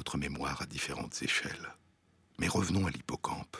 notre mémoire à différentes échelles. Mais revenons à l'hippocampe.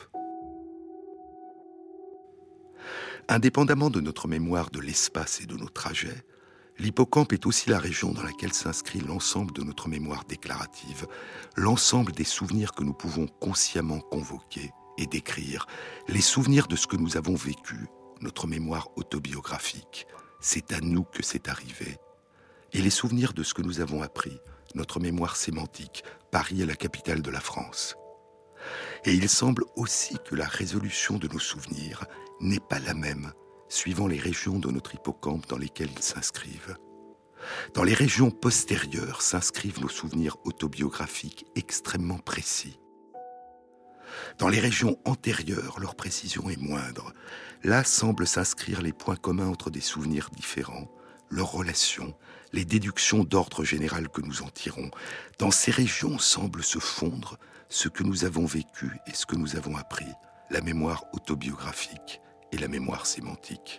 Indépendamment de notre mémoire de l'espace et de nos trajets, l'hippocampe est aussi la région dans laquelle s'inscrit l'ensemble de notre mémoire déclarative, l'ensemble des souvenirs que nous pouvons consciemment convoquer et décrire, les souvenirs de ce que nous avons vécu, notre mémoire autobiographique, c'est à nous que c'est arrivé, et les souvenirs de ce que nous avons appris, notre mémoire sémantique, Paris est la capitale de la France. Et il semble aussi que la résolution de nos souvenirs n'est pas la même suivant les régions de notre hippocampe dans lesquelles ils s'inscrivent. Dans les régions postérieures s'inscrivent nos souvenirs autobiographiques extrêmement précis. Dans les régions antérieures, leur précision est moindre. Là semblent s'inscrire les points communs entre des souvenirs différents, leurs relations, les déductions d'ordre général que nous en tirons. Dans ces régions semble se fondre ce que nous avons vécu et ce que nous avons appris, la mémoire autobiographique et la mémoire sémantique.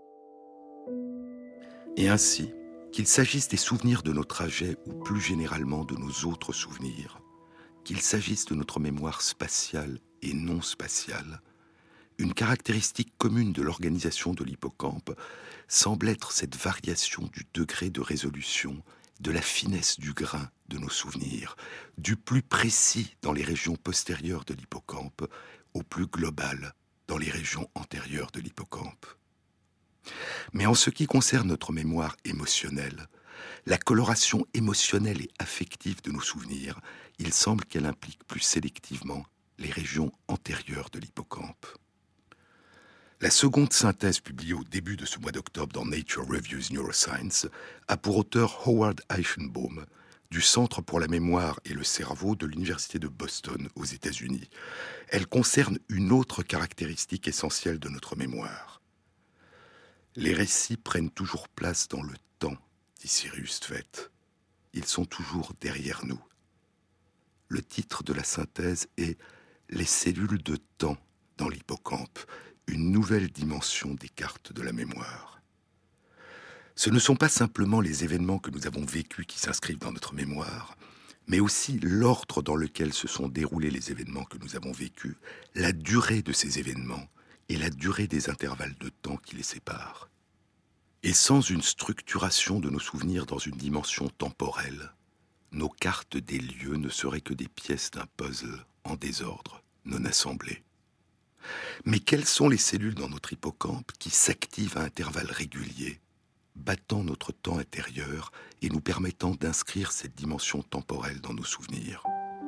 Et ainsi, qu'il s'agisse des souvenirs de nos trajets ou plus généralement de nos autres souvenirs, qu'il s'agisse de notre mémoire spatiale et non spatiale, une caractéristique commune de l'organisation de l'hippocampe semble être cette variation du degré de résolution, de la finesse du grain de nos souvenirs, du plus précis dans les régions postérieures de l'hippocampe au plus global dans les régions antérieures de l'hippocampe. Mais en ce qui concerne notre mémoire émotionnelle, la coloration émotionnelle et affective de nos souvenirs, il semble qu'elle implique plus sélectivement les régions antérieures de l'hippocampe. La seconde synthèse publiée au début de ce mois d'octobre dans Nature Reviews Neuroscience a pour auteur Howard Eichenbaum du Centre pour la mémoire et le cerveau de l'Université de Boston aux États-Unis. Elle concerne une autre caractéristique essentielle de notre mémoire. Les récits prennent toujours place dans le temps, dit Cyrus Tvet. Ils sont toujours derrière nous. Le titre de la synthèse est « Les cellules de temps dans l'hippocampe », une nouvelle dimension des cartes de la mémoire. Ce ne sont pas simplement les événements que nous avons vécus qui s'inscrivent dans notre mémoire, mais aussi l'ordre dans lequel se sont déroulés les événements que nous avons vécus, la durée de ces événements et la durée des intervalles de temps qui les séparent. Et sans une structuration de nos souvenirs dans une dimension temporelle, nos cartes des lieux ne seraient que des pièces d'un puzzle en désordre, non assemblées. Mais quelles sont les cellules dans notre hippocampe qui s'activent à intervalles réguliers, battant notre temps intérieur et nous permettant d'inscrire cette dimension temporelle dans nos souvenirs?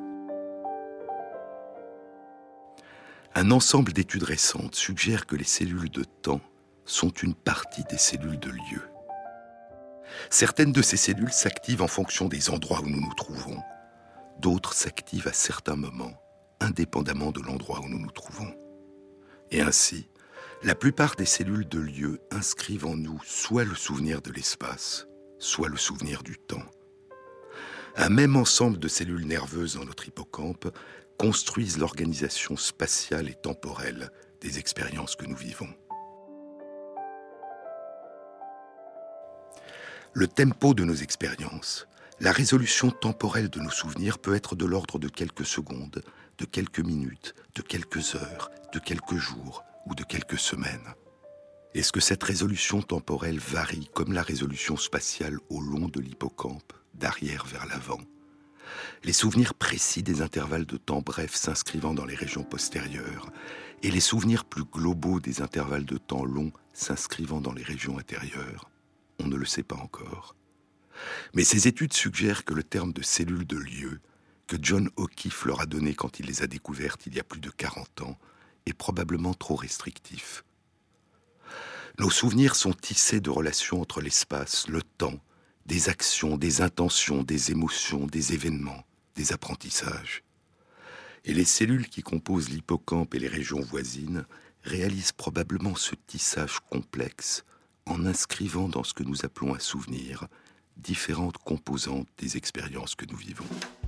Un ensemble d'études récentes suggère que les cellules de temps sont une partie des cellules de lieu. Certaines de ces cellules s'activent en fonction des endroits où nous nous trouvons. D'autres s'activent à certains moments, indépendamment de l'endroit où nous nous trouvons. Et ainsi, la plupart des cellules de lieu inscrivent en nous soit le souvenir de l'espace, soit le souvenir du temps. Un même ensemble de cellules nerveuses dans notre hippocampe construisent l'organisation spatiale et temporelle des expériences que nous vivons. Le tempo de nos expériences, la résolution temporelle de nos souvenirs peut être de l'ordre de quelques secondes, de quelques minutes, de quelques heures, de quelques jours ou de quelques semaines. Est-ce que cette résolution temporelle varie comme la résolution spatiale au long de l'hippocampe, d'arrière vers l'avant? Les souvenirs précis des intervalles de temps brefs s'inscrivant dans les régions postérieures et les souvenirs plus globaux des intervalles de temps longs s'inscrivant dans les régions intérieures? On ne le sait pas encore. Mais ces études suggèrent que le terme de cellules de lieu, que John O'Keefe leur a donné quand il les a découvertes il y a plus de 40 ans, est probablement trop restrictif. Nos souvenirs sont tissés de relations entre l'espace, le temps, des actions, des intentions, des émotions, des événements, des apprentissages. Et les cellules qui composent l'hippocampe et les régions voisines réalisent probablement ce tissage complexe en inscrivant dans ce que nous appelons un souvenir différentes composantes des expériences que nous vivons.